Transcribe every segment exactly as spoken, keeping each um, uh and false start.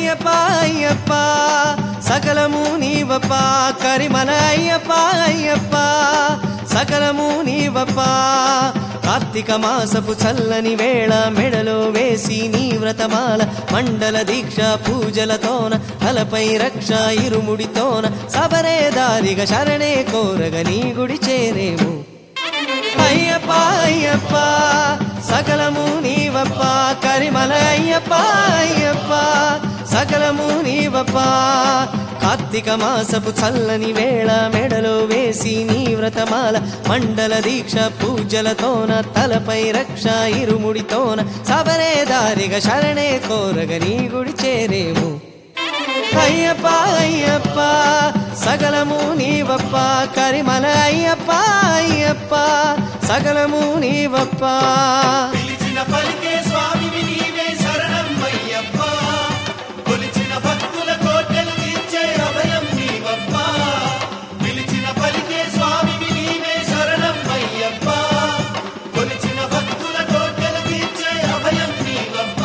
అయ్యప్ప అయ్యప్ప సకలము నీవప్ప కరిమల అయ్యప్ప అయ్యప్ప సకలము నీవప్ప కార్తీక మాసపు చల్లని వేళ మెడలో వేసి నీ వ్రతమాల మండల దీక్ష పూజలతోన తలపై రక్ష ఇరుముడితోన సబరే దారిగా శరణే కోరగ నీ గుడి చేరేము అయ్యప్ప అయ్యప్ప సకలము నీవప్ప కరిమల అయ్యప్ప అయ్యప్ప సకలము నీవప్ప కార్తీక మాసపు చల్లని వేళ మెడలో వేసి నీ వ్రతమాల మండల దీక్ష పూజలతోన తలపై రక్ష ఇరుముడితోన సబరే దారిగా శరణే కోరగ నీ గుడి చేరేము అయ్యప్ప అయ్యప్ప సకలము నీవప్ప కరిమల అయ్యప్ప అయ్యప్ప సకలము నీవప్ప పిలిచిన పలికే స్వామివి నీవే శరణం అయ్యప్ప కొలిచిన భక్తుల కోటలు తీర్చే అభయం నీవప్ప పిలిచిన పలికే స్వామివి నీవే శరణం అయ్యప్ప కొలిచిన భక్తుల కోటలు తీర్చే అభయం నీవప్ప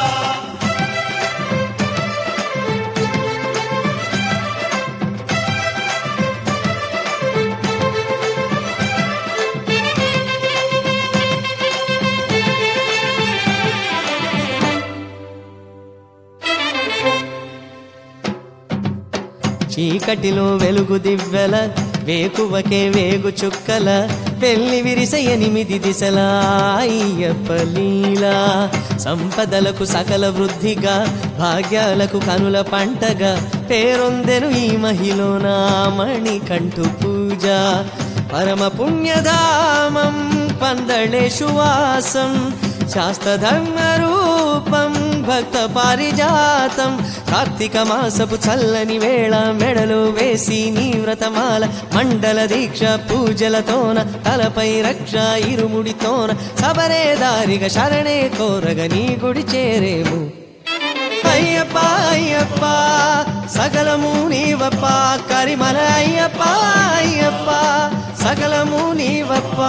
చీకటిలో వెలుగు దివ్వెల వేకువకే వేగు చుక్కల పెళ్లి విరిస ఎనిమిది దిశల అయ్యప్ప లీలా సంపదలకు సకల వృద్ధిగా భాగ్యాలకు కనుల పంటగా పేరొందెను ఈ మహిళనా మణికంఠు పూజ పరమ పుణ్యధామం పందళేషు వాసం శాస్త్రధర్మ రూపం భక్త పారిజాతం కార్తీక మాసపు చల్లని వేళ మెడలో వేసి నీ వ్రతమాల మండల దీక్ష పూజలతోన తలపై రక్ష ఇరుముడితోన సబరే దారిగా శరణే కోరగ నీ గుడి చేరేము అయ్యప్ప అయ్యప్ప సకలము నీవప్ప కరిమల అయ్యప్ప అయ్యప్ప సకలము నీవప్ప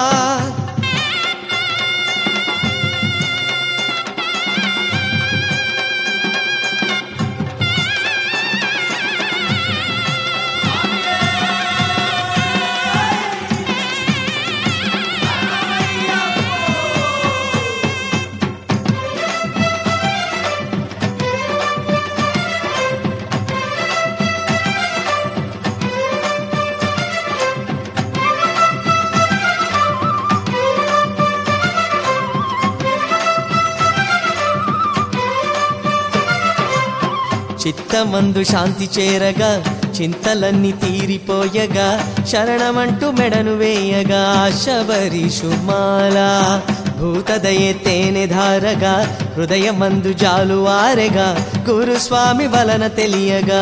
చిత్తమందు శాంతి చేరగా చింతలన్నీ తీరిపోయగా శరణమంటూ మెడను వేయగా శబరిషుమాల భూతదయే తేనె ధారగా హృదయమందు జాలువారెగా గురుస్వామి వలన తెలియగా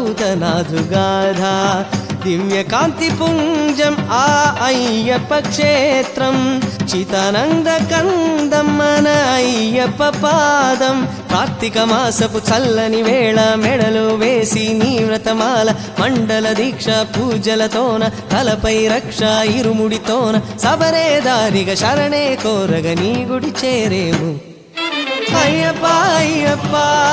భూతనాథుగాధ దివ్య కాంతి పుంజం ఆ అయ్యప్ప క్షేత్రం చితానంద కందం మన అయ్యప్ప పాదం కార్తీక మాసపు చల్లని వేళ మెడలో వేసి నీ వ్రతమాల మండల దీక్ష పూజలతోన తలపై రక్ష ఇరుముడితోన సబరే దారిగా శరణే కోరగ నీ గుడి చేరేము అయ్యప్ప అయ్యప్ప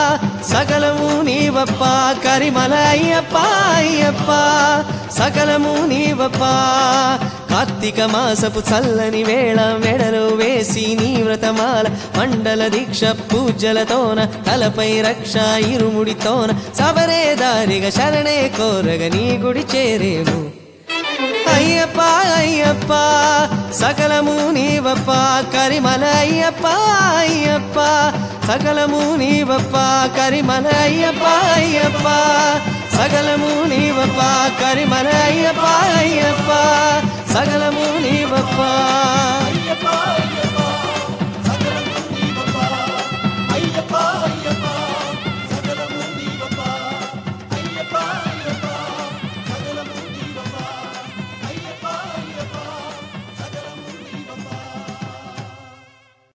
సకలము నీవప్ప కరిమల అయ్యప్ప అయ్యప్ప సకలము నీవప్ప కార్తీక మాసపు చల్లని వేళ మెడలో వేసి నీ వ్రతమాల మండల దీక్ష పూజలతోన తలపై రక్ష ఇరుముడితోన సబరే దారిగా శరణే కోరగ నీ గుడి చేరేము అయ్యప్ప అయ్యప్ప సకలము నీవప్ప కరిమల అయ్యప్ప అయ్యప్ప సకలము నీవప్ప కరిమల అయ్యప్ప అయ్యప్ప సకలము నీవప్ప కరిమల అయ్యప్ప అయ్యప్ప సకలము నీవప్ప అయ్యప్ప